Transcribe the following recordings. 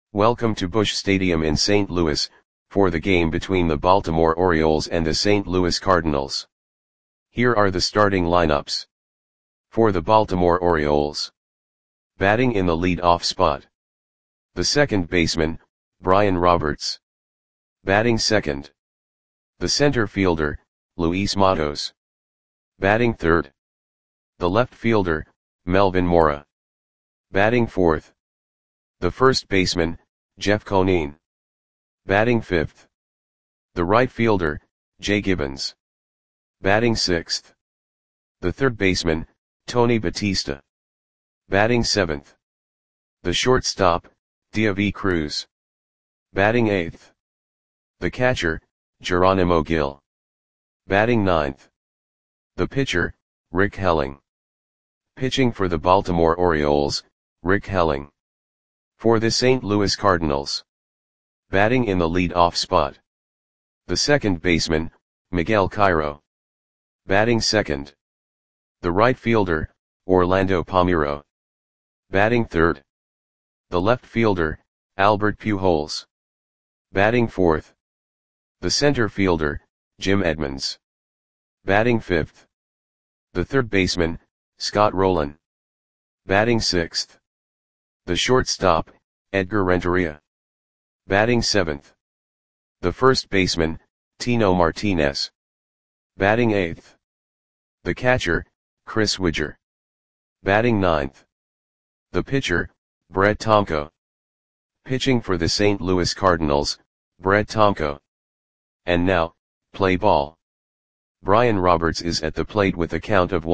Welcome to Busch Stadium in St. Louis, for the game between the Baltimore Orioles and the St. Louis Cardinals. Here are the starting lineups. For the Baltimore Orioles. Batting in the lead-off spot. The second baseman, Brian Roberts. Batting second. The center fielder, Luis Matos. Batting third. The left fielder, Melvin Mora. Batting fourth. The first baseman, Jeff Conine. Batting fifth. The right fielder, Jay Gibbons. Batting sixth. The third baseman, Tony Batista. Batting seventh. The shortstop, Deivi Cruz. Batting eighth. The catcher, Geronimo Gil. Batting ninth. The pitcher, Rick Helling. Pitching for the Baltimore Orioles, Rick Helling. For the St. Louis Cardinals. Batting in the lead-off spot. The second baseman, Miguel Cairo. Batting second. The right fielder, Orlando Palmeiro. Batting third. The left fielder, Albert Pujols. Batting fourth. The center fielder, Jim Edmonds. Batting fifth. The third baseman, Scott Rolen. Batting sixth. The shortstop, Edgar Renteria. Batting seventh. The first baseman, Tino Martinez. Batting eighth. The catcher, Chris Widger. Batting ninth. The pitcher, Brett Tomko. Pitching for the St. Louis Cardinals, Brett Tomko. And now, play ball. Brian Roberts is at the plate with a count of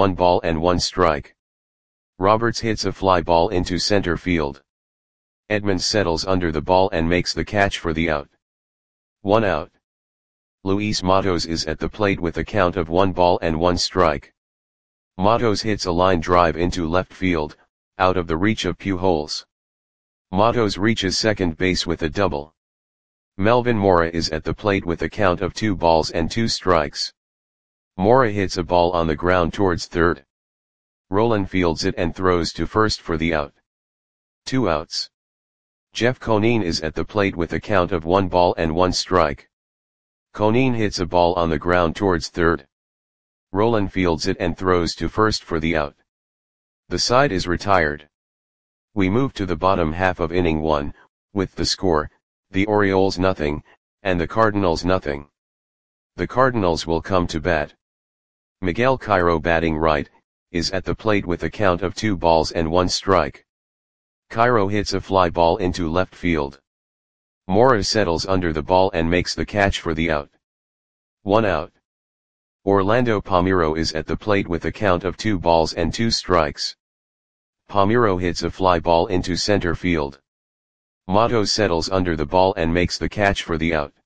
1-1 Roberts hits a fly ball into center field. Edmonds settles under the ball and makes the catch for the out. 1 out. Luis Matos is at the plate with a count of 1-1. Matos hits a line drive into left field, out of the reach of Pujols. Matos reaches second base with a double. Melvin Mora is at the plate with a count of 2-2. Mora hits a ball on the ground towards third. Rolen fields it and throws to first for the out. 2 outs. Jeff Conine is at the plate with a count of 1-1. Conine hits a ball on the ground towards third. Rolen fields it and throws to first for the out. The side is retired. We move to the bottom half of inning 1, with the score, the Orioles 0, and the Cardinals 0. The Cardinals will come to bat. Miguel Cairo batting right, is at the plate with a count of 2-1. Cairo hits a fly ball into left field. Mora settles under the ball and makes the catch for the out. 1 out. Orlando Palmeiro is at the plate with a count of 2-2. Palmeiro hits a fly ball into center field. Matos settles under the ball and makes the catch for the out.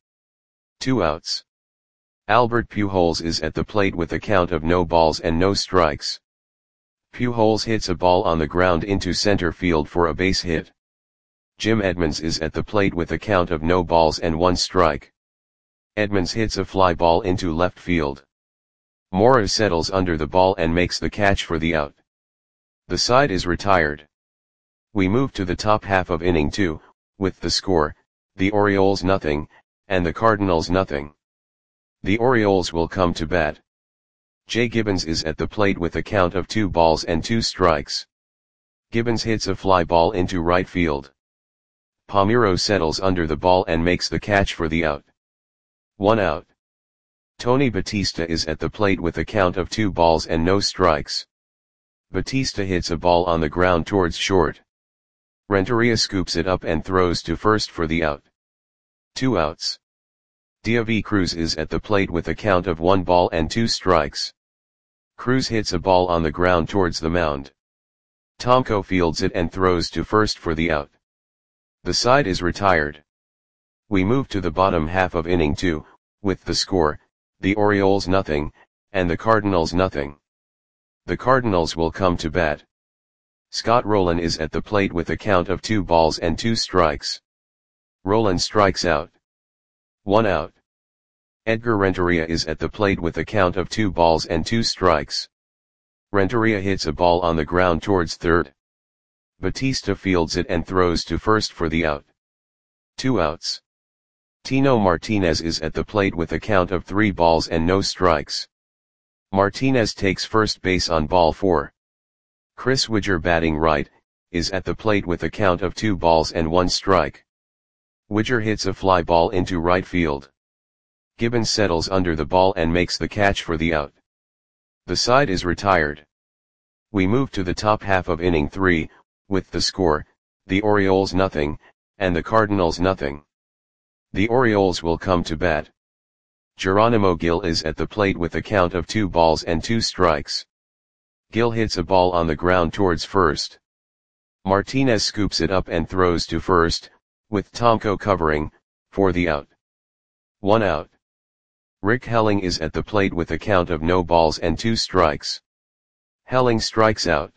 2 outs. Albert Pujols is at the plate with a count of no balls and no strikes. Pujols hits a ball on the ground into center field for a base hit. Jim Edmonds is at the plate with a count of no balls and 1 strike. Edmonds hits a fly ball into left field. Mora settles under the ball and makes the catch for the out. The side is retired. We move to the top half of inning 2, with the score, the Orioles 0, and the Cardinals 0. The Orioles will come to bat. Jay Gibbons is at the plate with a count of 2-2. Gibbons hits a fly ball into right field. Palmeiro settles under the ball and makes the catch for the out. 1 out. Tony Batista is at the plate with a count of 2-0. Batista hits a ball on the ground towards short. Renteria scoops it up and throws to first for the out. 2 outs. Deivi Cruz is at the plate with a count of 1-2. Cruz hits a ball on the ground towards the mound. Tomko fields it and throws to first for the out. The side is retired. We move to the bottom half of inning 2, with the score, the Orioles 0, and the Cardinals 0. The Cardinals will come to bat. Scott Rolen is at the plate with a count of 2-2. Rolen strikes out. 1 out. Edgar Renteria is at the plate with a count of 2-2. Renteria hits a ball on the ground towards third. Batista fields it and throws to first for the out. 2 outs. Tino Martinez is at the plate with a count of 3 balls and no strikes. Martinez takes first base on ball 4. Chris Widger, batting right, is at the plate with a count of 2 balls and 1 strike. Widger hits a fly ball into right field. Gibbons settles under the ball and makes the catch for the out. The side is retired. We move to the top half of inning 3, with the score, the Orioles nothing, and the Cardinals nothing. The Orioles will come to bat. Geronimo Gil is at the plate with a count of 2 balls and 2 strikes. Gil hits a ball on the ground towards first. Martinez scoops it up and throws to first, with Tomko covering, for the out. 1 out. Rick Helling is at the plate with a count of no balls and 2 strikes. Helling strikes out.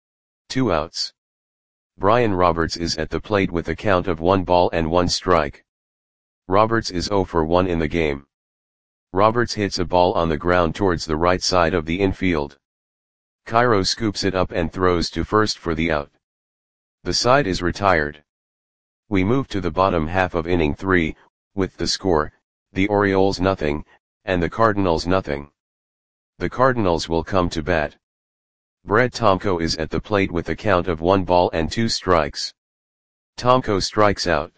2 outs. Brian Roberts is at the plate with a count of 1 ball and 1 strike. Roberts is 0 for 1 in the game. Roberts hits a ball on the ground towards the right side of the infield. Cairo scoops it up and throws to first for the out. The side is retired. We move to the bottom half of inning 3, with the score, the Orioles nothing, and the Cardinals nothing. The Cardinals will come to bat. Brett Tomko is at the plate with a count of 1 ball and 2 strikes. Tomko strikes out.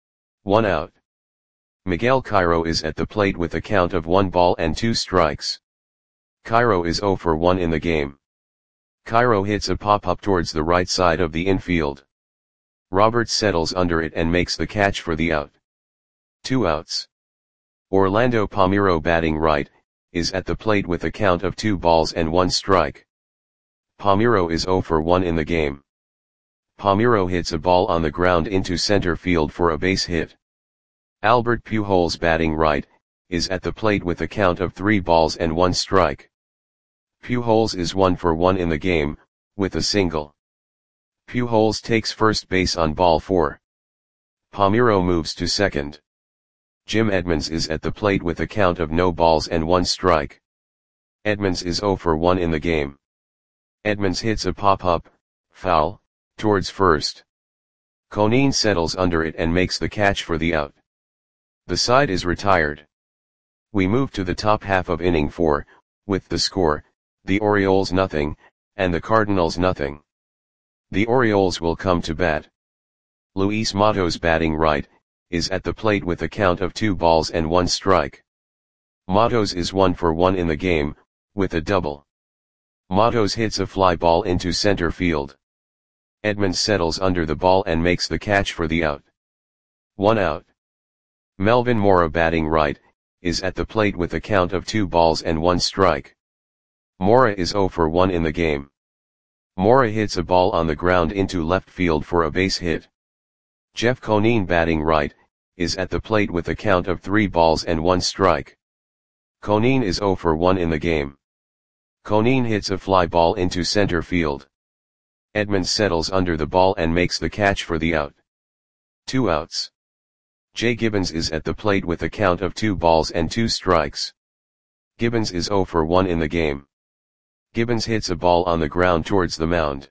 1 out. Miguel Cairo is at the plate with a count of 1 ball and 2 strikes. Cairo is 0 for 1 in the game. Cairo hits a pop-up towards the right side of the infield. Roberts settles under it and makes the catch for the out. 2 outs. Orlando Palmeiro, batting right, is at the plate with a count of 2 balls and 1 strike. Palmeiro is 0 for 1 in the game. Palmeiro hits a ball on the ground into center field for a base hit. Albert Pujols, batting right, is at the plate with a count of 3 balls and 1 strike. Pujols is 1 for 1 in the game, with a single. Pujols takes first base on ball 4. Palmeiro moves to second. Jim Edmonds is at the plate with a count of no balls and 1 strike. Edmonds is 0 for 1 in the game. Edmonds hits a pop-up, foul, towards first. Conine settles under it and makes the catch for the out. The side is retired. We move to the top half of inning 4, with the score, the Orioles nothing, and the Cardinals nothing. The Orioles will come to bat. Luis Matos, batting right, is at the plate with a count of 2 balls and 1 strike. Matos is 1 for 1 in the game, with a double. Matos hits a fly ball into center field. Edmonds settles under the ball and makes the catch for the out. 1 out. Melvin Mora, batting right, is at the plate with a count of 2 balls and 1 strike. Mora is 0 for 1 in the game. Mora hits a ball on the ground into left field for a base hit. Jeff Conine, batting right, is at the plate with a count of 3 balls and 1 strike. Conine is 0 for 1 in the game. Conine hits a fly ball into center field. Edmonds settles under the ball and makes the catch for the out. 2 outs. Jay Gibbons is at the plate with a count of 2 balls and 2 strikes. Gibbons is 0 for 1 in the game. Gibbons hits a ball on the ground towards the mound.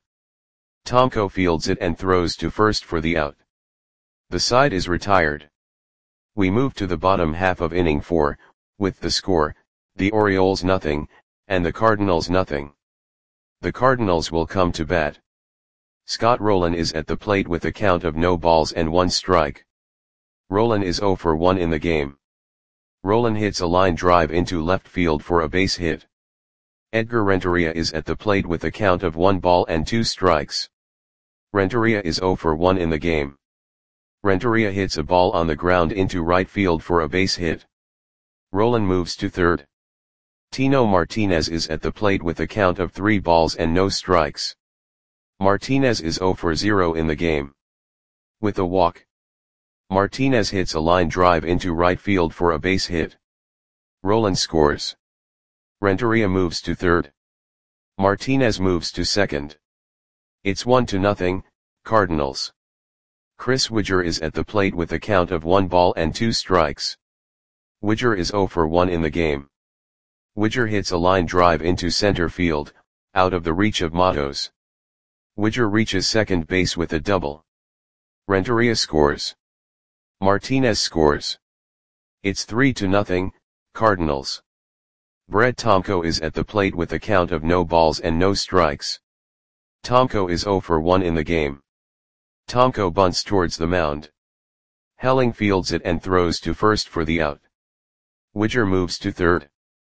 Tomko fields it and throws to first for the out. The side is retired. We move to the bottom half of inning 4, with the score, the Orioles nothing, and the Cardinals nothing. The Cardinals will come to bat. Scott Rolen is at the plate with a count of no balls and 1 strike. Rolen is 0 for 1 in the game. Rolen hits a line drive into left field for a base hit. Edgar Renteria is at the plate with a count of 1 ball and 2 strikes. Renteria is 0 for 1 in the game. Renteria hits a ball on the ground into right field for a base hit. Rolen moves to third. Tino Martinez is at the plate with a count of 3 balls and no strikes. Martinez is 0 for 0 in the game. With a walk. Martinez hits a line drive into right field for a base hit. Rolen scores. Renteria moves to third. Martinez moves to second. It's 1-0, Cardinals. Chris Widger is at the plate with a count of 1 ball and 2 strikes. Widger is 0 for 1 in the game. Widger hits a line drive into center field, out of the reach of Matos. Widger reaches second base with a double. Renteria scores. Martinez scores. It's 3-0, Cardinals. Brett Tomko is at the plate with a count of no balls and no strikes. Tomko is 0 for 1 in the game. Tomko bunts towards the mound. Helling fields it and throws to first for the out. Widger moves to third.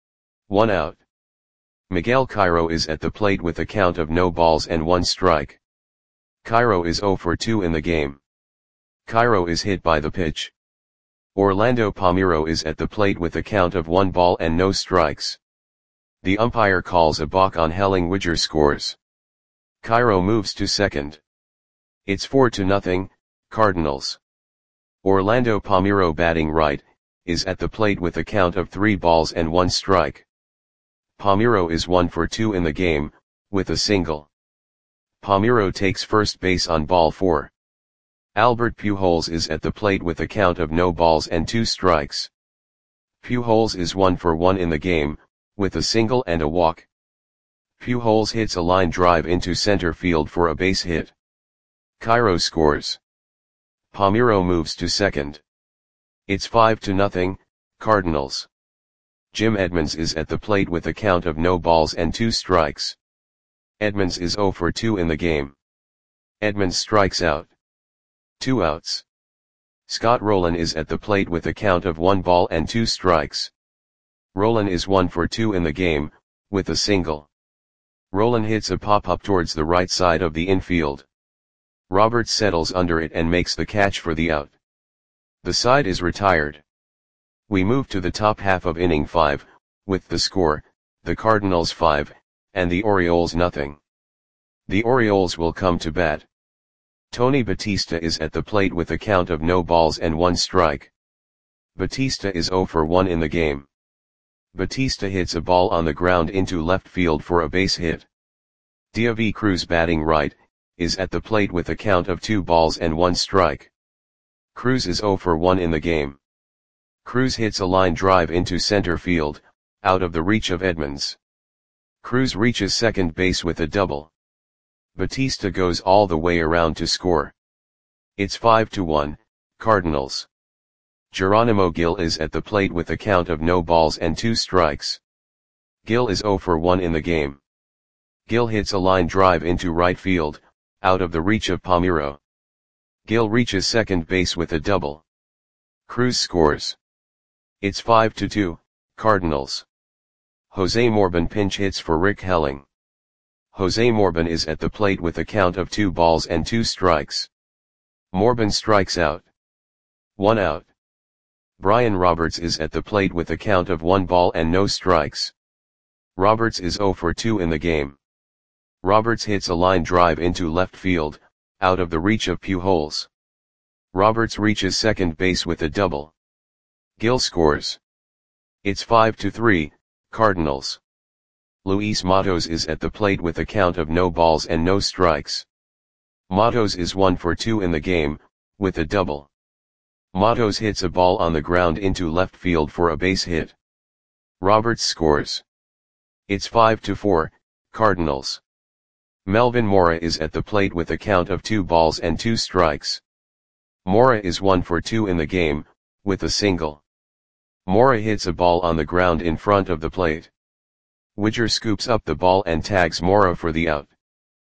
1 out. Miguel Cairo is at the plate with a count of no balls and 1 strike. Cairo is 0 for 2 in the game. Cairo is hit by the pitch. Orlando Palmeiro is at the plate with a count of 1 ball and no strikes. The umpire calls a balk on Helling. Widger scores. Cairo moves to second. It's 4-0, Cardinals. Orlando Palmeiro, batting right, is at the plate with a count of 3 balls and 1 strike. Palmeiro is 1 for 2 in the game, with a single. Palmeiro takes first base on ball 4. Albert Pujols is at the plate with a count of no balls and 2 strikes. Pujols is 1 for 1 in the game, with a single and a walk. Pujols hits a line drive into center field for a base hit. Cairo scores. Palmeiro moves to second. It's 5-0, Cardinals. Jim Edmonds is at the plate with a count of no balls and 2 strikes. Edmonds is 0 for 2 in the game. Edmonds strikes out. 2 outs. Scott Rolen is at the plate with a count of 1 ball and 2 strikes. Rolen is 1 for 2 in the game, with a single. Rolen hits a pop-up towards the right side of the infield. Roberts settles under it and makes the catch for the out. The side is retired. We move to the top half of inning 5, with the score, the Cardinals 5, and the Orioles nothing. The Orioles will come to bat. Tony Batista is at the plate with a count of no balls and 1 strike. Batista is 0 for 1 in the game. Batista hits a ball on the ground into left field for a base hit. Diavy Cruz, batting right, is at the plate with a count of 2 balls and 1 strike. Cruz is 0 for 1 in the game. Cruz hits a line drive into center field, out of the reach of Edmonds. Cruz reaches second base with a double. Batista goes all the way around to score. It's 5-1, Cardinals. Geronimo Gil is at the plate with a count of no balls and 2 strikes. Gil is 0 for 1 in the game. Gil hits a line drive into right field, out of the reach of Palmeiro. Gil reaches second base with a double. Cruz scores. It's 5-2, Cardinals. Jose Morbin pinch hits for Rick Helling. Jose Morbin is at the plate with a count of 2 balls and 2 strikes. Morbin strikes out. 1 out. Brian Roberts is at the plate with a count of 1 ball and no strikes. Roberts is 0 for 2 in the game. Roberts hits a line drive into left field, out of the reach of Pujols. Roberts reaches second base with a double. Gil scores. It's 5-3, Cardinals. Luis Matos is at the plate with a count of no balls and no strikes. Matos is 1 for 2 in the game, with a double. Matos hits a ball on the ground into left field for a base hit. Roberts scores. It's 5-4, Cardinals. Melvin Mora is at the plate with a count of 2 balls and 2 strikes. Mora is 1 for 2 in the game, with a single. Mora hits a ball on the ground in front of the plate. Widger scoops up the ball and tags Mora for the out.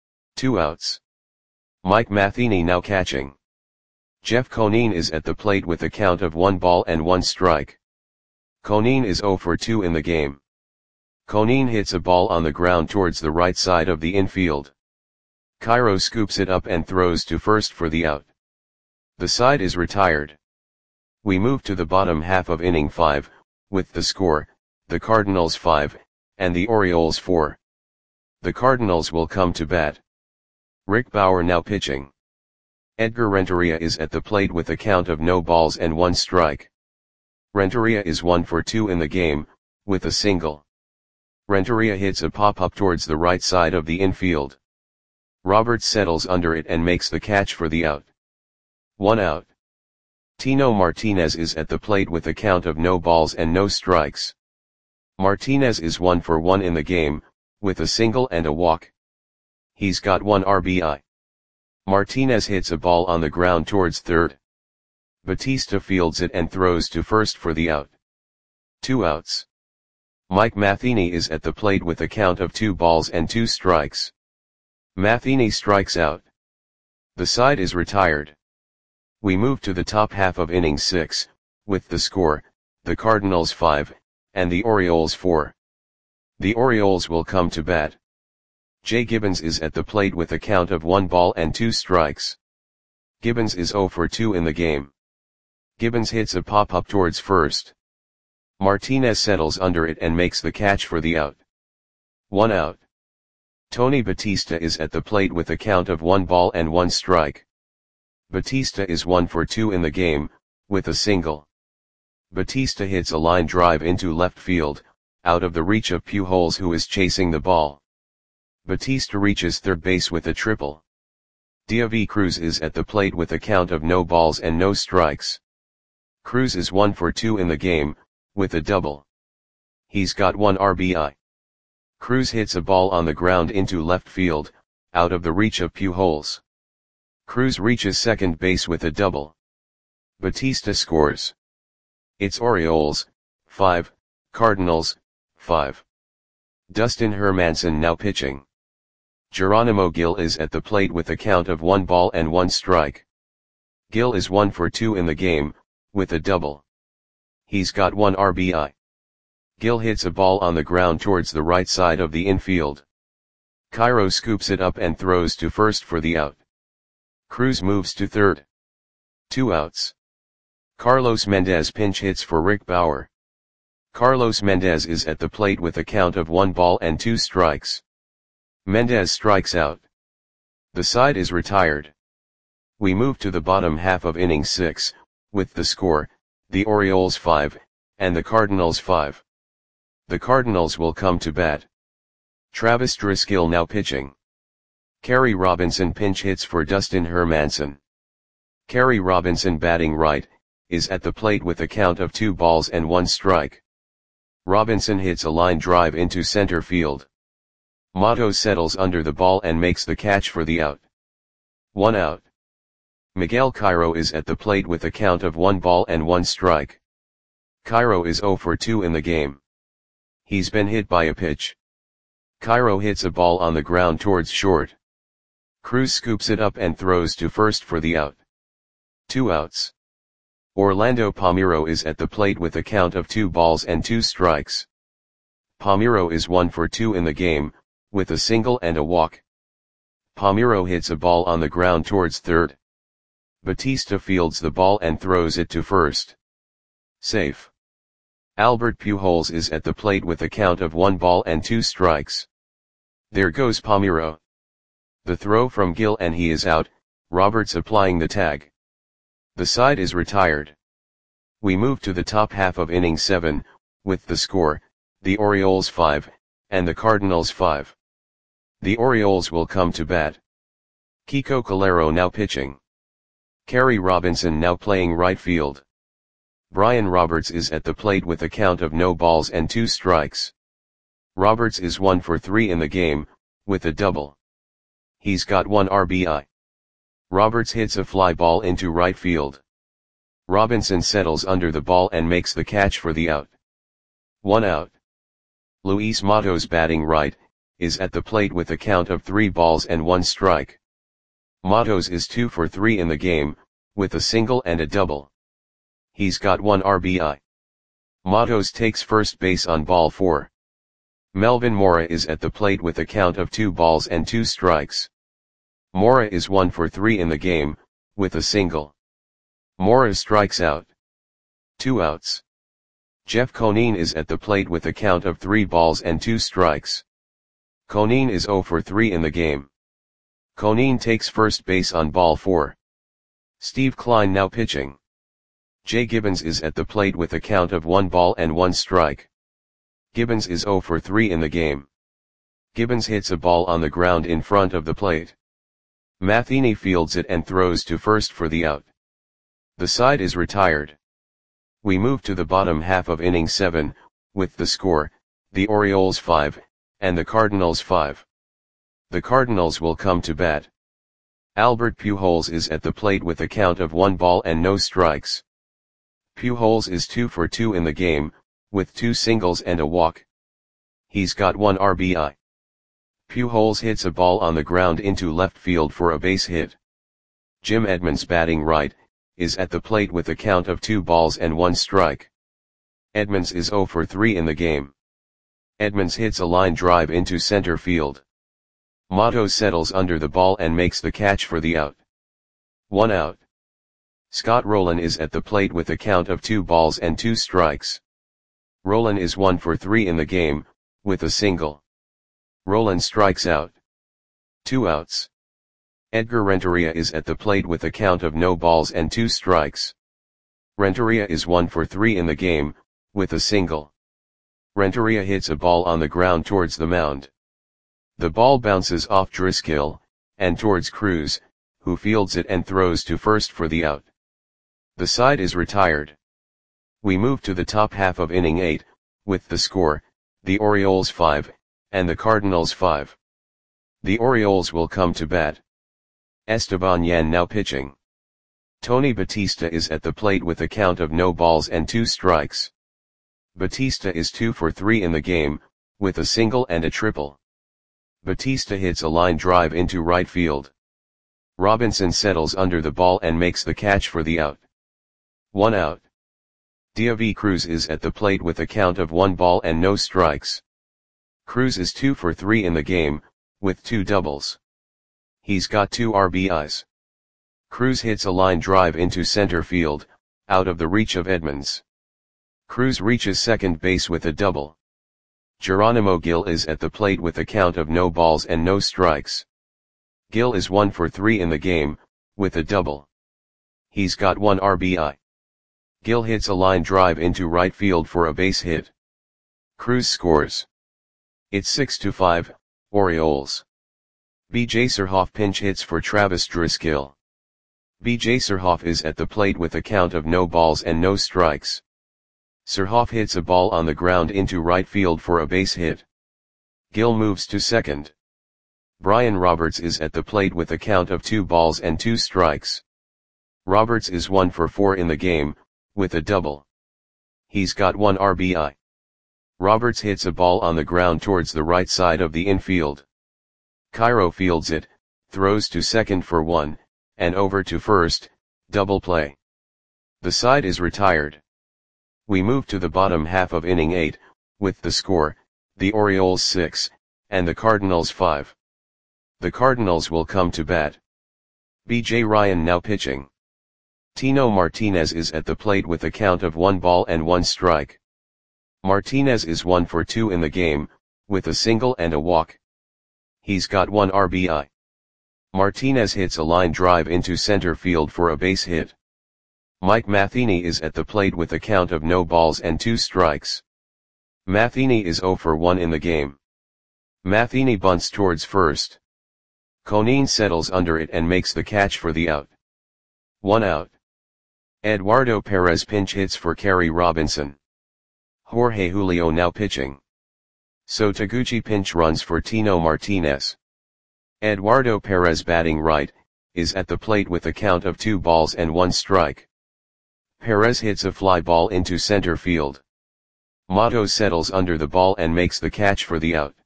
2 outs. Mike Matheny now catching. Jeff Conine is at the plate with a count of 1 ball and 1 strike. Conine is 0 for 2 in the game. Conine hits a ball on the ground towards the right side of the infield. Cairo scoops it up and throws to first for the out. The side is retired. We move to the bottom half of inning 5, with the score, the Cardinals 5, and the Orioles 4. The Cardinals will come to bat. Rick Bauer now pitching. Edgar Renteria is at the plate with a count of no balls and 1 strike. Renteria is 1 for 2 in the game, with a single. Renteria hits a pop-up towards the right side of the infield. Roberts settles under it and makes the catch for the out. 1 out. Tino Martinez is at the plate with a count of no balls and no strikes. Martinez is 1 for 1 in the game, with a single and a walk. He's got 1 RBI. Martinez hits a ball on the ground towards third. Batista fields it and throws to first for the out. 2 outs. Mike Matheny is at the plate with a count of 2 balls and 2 strikes. Matheny strikes out. The side is retired. We move to the top half of inning 6, with the score, the Cardinals 5, and the Orioles 4. The Orioles will come to bat. Jay Gibbons is at the plate with a count of 1 ball and 2 strikes. Gibbons is 0 for 2 in the game. Gibbons hits a pop-up towards first. Martinez settles under it and makes the catch for the out. 1 out. Tony Batista is at the plate with a count of 1 ball and 1 strike. Batista is 1 for 2 in the game, with a single. Batista hits a line drive into left field, out of the reach of Pujols, who is chasing the ball. Batista reaches third base with a triple. David Cruz is at the plate with a count of no balls and no strikes. Cruz is 1 for 2 in the game, with a double. He's got 1 RBI. Cruz hits a ball on the ground into left field, out of the reach of Pujols. Cruz reaches second base with a double. Batista scores. It's Orioles, 5, Cardinals, 5. Dustin Hermanson now pitching. Geronimo Gil is at the plate with a count of 1 ball and 1 strike. Gil is 1 for 2 in the game, with a double. He's got 1 RBI. Gil hits a ball on the ground towards the right side of the infield. Cairo scoops it up and throws to first for the out. Cruz moves to third. 2 outs. Carlos Mendez pinch hits for Rick Bauer. Carlos Mendez is at the plate with a count of 1 ball and 2 strikes. Mendez strikes out. The side is retired. We move to the bottom half of inning 6, with the score, the Orioles 5, and the Cardinals 5. The Cardinals will come to bat. Travis Driscoll now pitching. Kerry Robinson pinch hits for Dustin Hermanson. Kerry Robinson, batting right, is at the plate with a count of 2 balls and 1 strike. Robinson hits a line drive into center field. Matos settles under the ball and makes the catch for the out. 1 out. Miguel Cairo is at the plate with a count of 1 ball and 1 strike. Cairo is 0 for 2 in the game. He's been hit by a pitch. Cairo hits a ball on the ground towards short. Cruz scoops it up and throws to first for the out. 2 outs. Orlando Palmeiro is at the plate with a count of 2 balls and 2 strikes. Palmeiro is 1 for 2 in the game, with a single and a walk. Palmeiro hits a ball on the ground towards third. Batista fields the ball and throws it to first. Safe. Albert Pujols is at the plate with a count of 1 ball and 2 strikes. There goes Palmeiro. The throw from Gil and he is out, Roberts applying the tag. The side is retired. We move to the top half of inning 7, with the score, the Orioles 5, and the Cardinals 5. The Orioles will come to bat. Kiko Calero now pitching. Kerry Robinson now playing right field. Brian Roberts is at the plate with a count of no balls and 2 strikes. Roberts is 1 for 3 in the game, with a double. He's got 1 RBI. Roberts hits a fly ball into right field. Robinson settles under the ball and makes the catch for the out. 1 out. Luis Matos, batting right, is at the plate with a count of 3 balls and 1 strike. Matos is 2 for 3 in the game, with a single and a double. He's got 1 RBI. Matos takes first base on ball 4. Melvin Mora is at the plate with a count of 2 balls and 2 strikes. Mora is 1 for 3 in the game, with a single. Mora strikes out. 2 outs. Jeff Conine is at the plate with a count of 3 balls and 2 strikes. Conine is 0 for 3 in the game. Conine takes first base on ball 4. Steve Klein now pitching. Jay Gibbons is at the plate with a count of 1 ball and 1 strike. Gibbons is 0 for 3 in the game. Gibbons hits a ball on the ground in front of the plate. Matheny fields it and throws to first for the out. The side is retired. We move to the bottom half of inning 7, with the score, the Orioles 5, and the Cardinals 5. The Cardinals will come to bat. Albert Pujols is at the plate with a count of 1 ball and no strikes. Pujols is 2 for 2 in the game, with 2 singles and a walk. He's got 1 RBI. Pujols hits a ball on the ground into left field for a base hit. Jim Edmonds, batting right, is at the plate with a count of 2 balls and 1 strike. Edmonds is 0 for 3 in the game. Edmonds hits a line drive into center field. Mato settles under the ball and makes the catch for the out. 1 out. Scott Rolen is at the plate with a count of 2 balls and 2 strikes. Rolen is 1 for 3 in the game, with a single. Rolen strikes out. 2 outs. Edgar Renteria is at the plate with a count of no balls and 2 strikes. Renteria is 1 for 3 in the game, with a single. Renteria hits a ball on the ground towards the mound. The ball bounces off Driscoll, and towards Cruz, who fields it and throws to first for the out. The side is retired. We move to the top half of inning 8, with the score, the Orioles 5, and the Cardinals 5. The Orioles will come to bat. Esteban Yan now pitching. Tony Batista is at the plate with a count of no balls and 2 strikes. Batista is 2 for 3 in the game, with a single and a triple. Batista hits a line drive into right field. Robinson settles under the ball and makes the catch for the out. 1 out. Deivi Cruz is at the plate with a count of 1 ball and no strikes. Cruz is 2 for 3 in the game, with 2 doubles. He's got 2 RBIs. Cruz hits a line drive into center field, out of the reach of Edmonds. Cruz reaches second base with a double. Geronimo Gil is at the plate with a count of no balls and no strikes. Gil is 1 for 3 in the game, with a double. He's got 1 RBI. Gil hits a line drive into right field for a base hit. Cruz scores. It's 6-5, Orioles. B.J. Surhoff pinch hits for Travis Driscoll. B.J. Surhoff is at the plate with a count of no balls and no strikes. Surhoff hits a ball on the ground into right field for a base hit. Gil moves to second. Brian Roberts is at the plate with a count of 2 balls and 2 strikes. Roberts is 1 for 4 in the game, with a double. He's got 1 RBI. Roberts hits a ball on the ground towards the right side of the infield. Cairo fields it, throws to second for 1, and over to first, double play. The side is retired. We move to the bottom half of inning 8, with the score, the Orioles 6, and the Cardinals 5. The Cardinals will come to bat. B.J. Ryan now pitching. Tino Martinez is at the plate with a count of 1 ball and 1 strike. Martinez is 1 for 2 in the game, with a single and a walk. He's got 1 RBI. Martinez hits a line drive into center field for a base hit. Mike Matheny is at the plate with a count of no balls and 2 strikes. Matheny is 0 for 1 in the game. Matheny bunts towards first. Conine settles under it and makes the catch for the out. 1 out. Eduardo Perez pinch hits for Kerry Robinson. Jorge Julio now pitching. So Taguchi pinch runs for Tino Martinez. Eduardo Perez, batting right, is at the plate with a count of 2 balls and 1 strike. Perez hits a fly ball into center field. Mato settles under the ball and makes the catch for the out.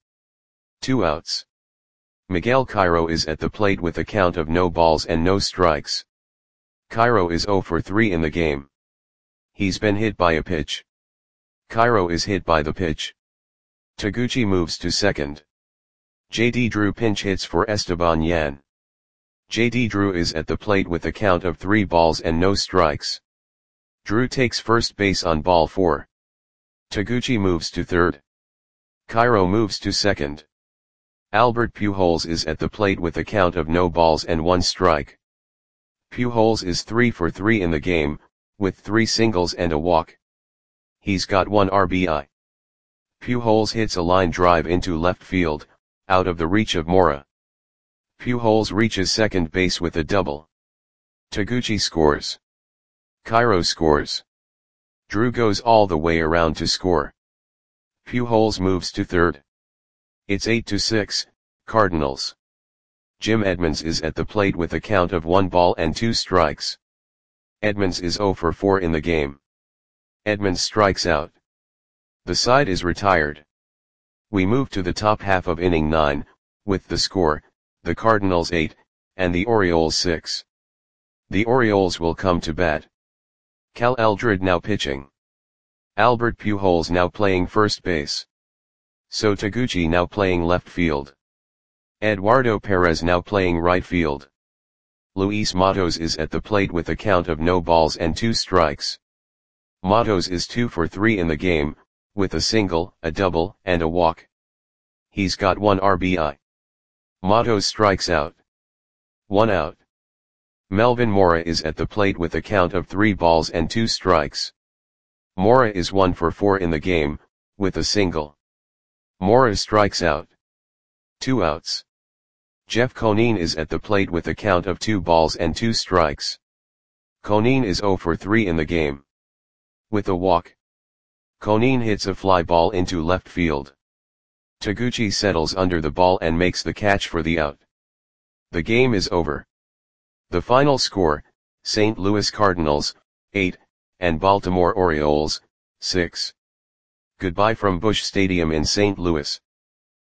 2 outs. Miguel Cairo is at the plate with a count of no balls and no strikes. Cairo is 0 for 3 in the game. He's been hit by a pitch. Cairo is hit by the pitch. Taguchi moves to second. J.D. Drew pinch hits for Esteban Yan. J.D. Drew is at the plate with a count of 3 balls and no strikes. Drew takes first base on ball 4. Taguchi moves to third. Cairo moves to second. Albert Pujols is at the plate with a count of no balls and 1 strike. Pujols is 3 for 3 in the game, with 3 singles and a walk. He's got 1 RBI. Pujols hits a line drive into left field, out of the reach of Mora. Pujols reaches second base with a double. Taguchi scores. Cairo scores. Drew goes all the way around to score. Pujols moves to third. It's 8-6, Cardinals. Jim Edmonds is at the plate with a count of 1 ball and 2 strikes. Edmonds is 0 for 4 in the game. Edmonds strikes out. The side is retired. We move to the top half of inning 9, with the score, the Cardinals 8, and the Orioles 6. The Orioles will come to bat. Cal Eldred now pitching. Albert Pujols now playing first base. So Taguchi now playing left field. Eduardo Perez now playing right field. Luis Matos is at the plate with a count of no balls and 2 strikes. Matos is 2 for 3 in the game, with a single, a double, and a walk. He's got 1 RBI. Matos strikes out. 1 out. Melvin Mora is at the plate with a count of 3 balls and 2 strikes. Mora is 1 for 4 in the game, with a single. Mora strikes out. 2 outs. Jeff Conine is at the plate with a count of 2 balls and 2 strikes. Conine is 0 for 3 in the game. With a walk. Conine hits a fly ball into left field. Taguchi settles under the ball and makes the catch for the out. The game is over. The final score, St. Louis Cardinals, 8, and Baltimore Orioles, 6. Goodbye from Busch Stadium in St. Louis.